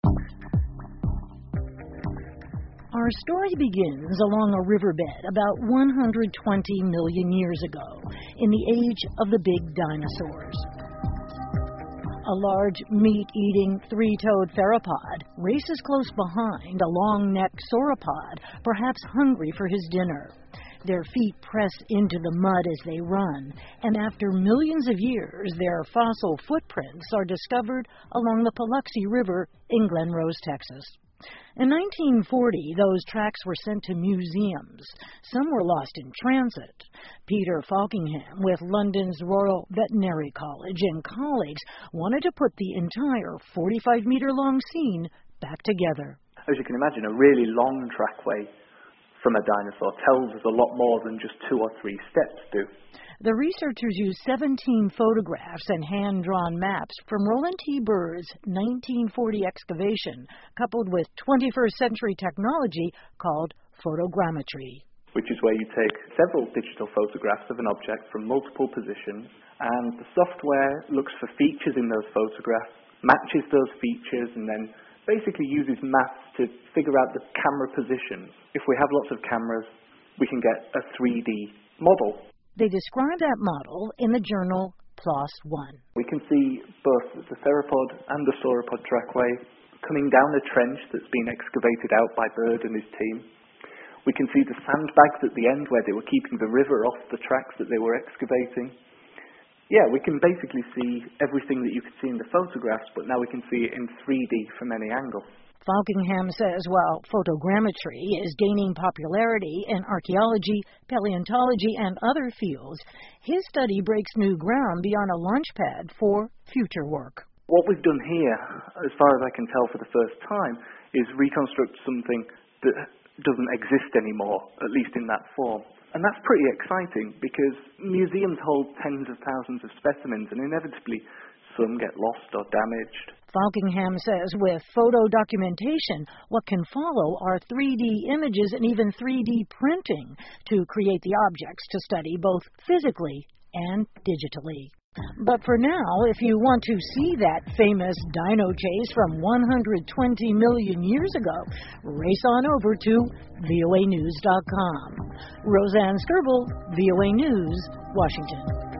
Our story begins along a riverbed about 120 million years ago, in the age of the big dinosaurs. A large meat-eating three-toed theropod races close behind a long-necked sauropod, perhaps hungry for his dinner. Their feet press into the mud as they run, and after millions of years, their fossil footprints are discovered along the Paluxy River in Glen Rose, Texas. In 1940, those tracks were sent to museums. Some were lost in transit. Peter Falkingham with London's Royal Veterinary College and colleagues wanted to put the entire 45-meter-long scene back together. As you can imagine, a really long trackway from a dinosaur tells us a lot more than just 2 or 3 steps do. The researchers used 17 photographs and hand-drawn maps from Roland T. Bird's 1940 excavation, coupled with 21st century technology called photogrammetry. Which is where you take several digital photographs of an object from multiple positions, and the software looks for features in those photographs, matches those features, and then basically uses maths to figure out the camera positions. If we have lots of cameras, we can get a 3D model. They describe that model in the journal PLOS ONE. We can see both the theropod and the sauropod trackway coming down a trench that's been excavated out by Bird and his team. We can see the sandbags at the end where they were keeping the river off the tracks that they were excavating. Yeah, we can basically see everything that you could see in the photographs, but now we can see it in 3D from any angle. Falkingham says while photogrammetry is gaining popularity in archaeology, paleontology, and other fields, his study breaks new ground beyond a launchpad for future work. What we've done here, as far as I can tell for the first time, is reconstruct something that doesn't exist anymore, at least in that form. And that's pretty exciting because museums hold tens of thousands of specimens and inevitably some get lost or damaged. Falkingham says with photo documentation, what can follow are 3D images and even 3D printing to create the objects to study both physically and digitally. But for now, if you want to see that famous dino chase from 120 million years ago, race on over to voanews.com. Roseanne Skirble, VOA News, Washington.